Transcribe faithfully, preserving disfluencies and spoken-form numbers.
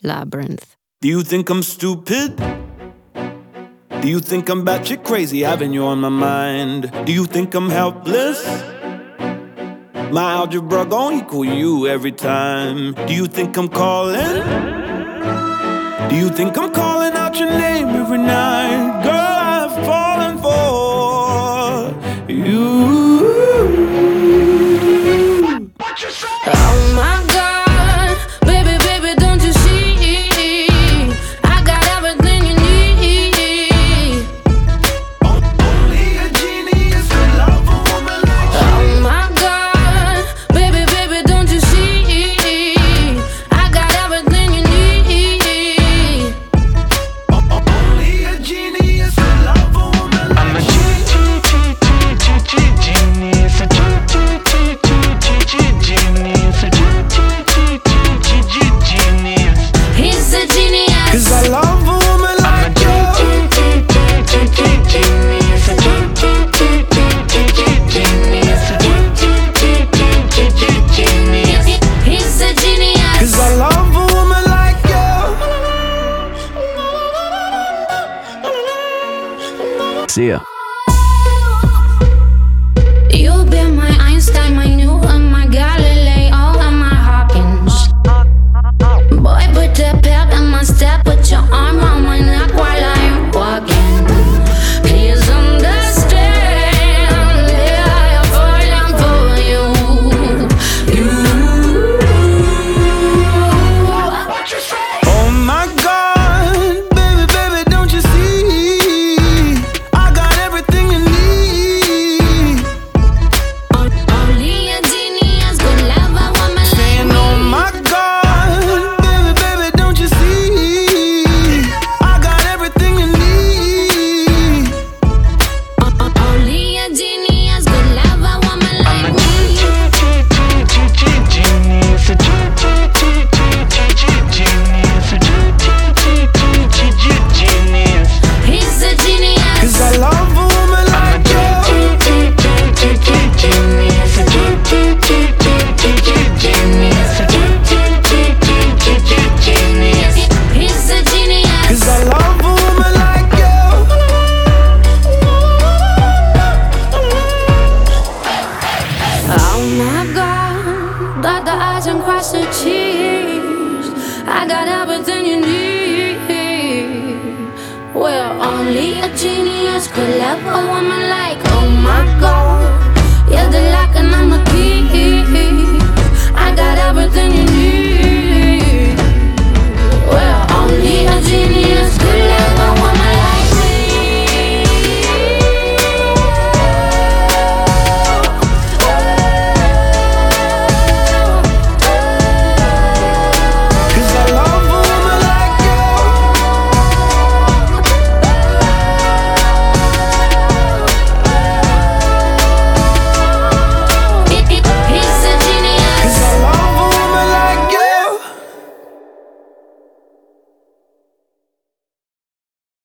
Labyrinth. Do you think I'm stupid? Do you think I'm batshit crazy, having you on my mind? Do you think I'm helpless? My algebra gon' equal you every time. Do you think I'm calling? Do you think I'm calling out your name every night? Girl, I've fallen for you. What you say? Oh my God, baby, baby, don't you see? I got everything you need. Only a genius could love a woman like you. Oh my God, baby, baby, don't you see? I got everything you need. Only a genius could love a woman like I'm a you. genius, a genius, a genius. He's a genius. Cause I love a woman I'm a like you. genius, a genius. He's a genius. Cause I love a woman like you. See ya. You've been my Einstein, my Newton, my Galileo, and my Hawkins. Boy, put the pep in my step, put your arm on my neck while I'm walking. Please understand, yeah, I'm falling for you. You. What you say? Oh my God, baby, baby, don't you see? I got everything you need. Only a genius could love a woman like Saying, me. oh my God, baby, baby, don't you see? I got everything you need. Only a genius could love a woman I'm like a me. genius, a genius. He's a genius. Cause I love a woman I'm a like you. genius, a genius. He's a genius. Cause I love a woman like Oh my God, dot the I's and cross the T's. I got everything you need. Well, only a genius could love a woman like, oh my God.